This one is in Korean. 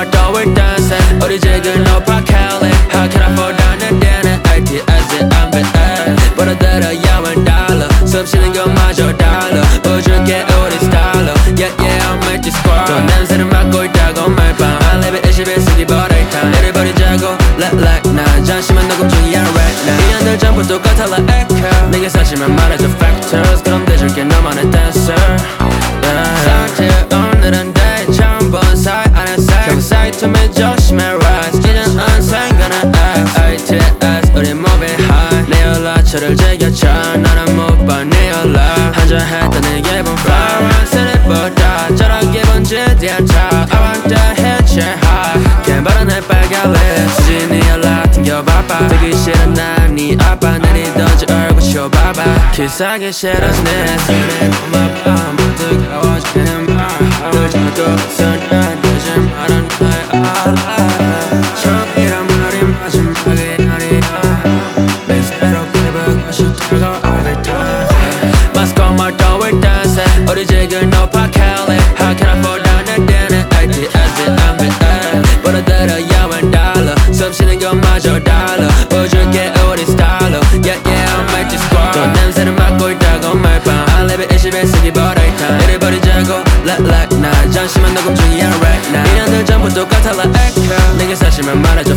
마스크만 떠올 딴새 우리 지금 높아 Kelly How can I fall down and down and ATS MBS 벌어들어 야만 달러 숨 쉬는 것마저 달러 보여줄게 우리 스타일로 Yeah yeah I'll make you squirt 또 냄새를 맡고 있다고 말밤 I live it 21세기 버릴 time 이를 버리자고 let like 나 잠시만 녹음 중이야 right now 2년들 전부 똑같아 like echo 내게 사실만 말해줘 factors 그럼 대줄게 너만의 dancer 상태 오늘은 day 처음 본 사이 안에 sex 경사이 틈에 조심해 rise 이젠 언생각나 ATS 우리 moving high 내 연락처를 즐겨줘 나는 못 봐 네 연락 한잔했더니 기분 fly 보다 저런 기분 지대한 차 I want the hit shit high 개발한 내 빨간 립 수진이 연락 튕겨봐봐 듣기 싫은 난 네 아빠 내리던지 얼굴 쇼봐봐 키스하기 싫은 내 손에 고마워 뜨거워지는 말 자꾸 손에 대지 말은 나의 처음이란 말이 마지막이 아니야 매일 새롭게 보고 싶다고 all the time 마스크만 떠올 딴새 우리 지금 높아 Kelly How can I fall down and down and ATS MBS 벌어들어 야만 달러 숨 쉬는 것마저 달러 보여줄게 우리 스타일로 Yeah yeah I'll make you squirt 또 냄새를 맡고 있다고 말밤 I live it 21세기 버릴 time 이를 버리자고 let like 나 잠시만 녹음 중이야 right now 2년들 전부 똑같아 like echo 내게 사실만 말해줘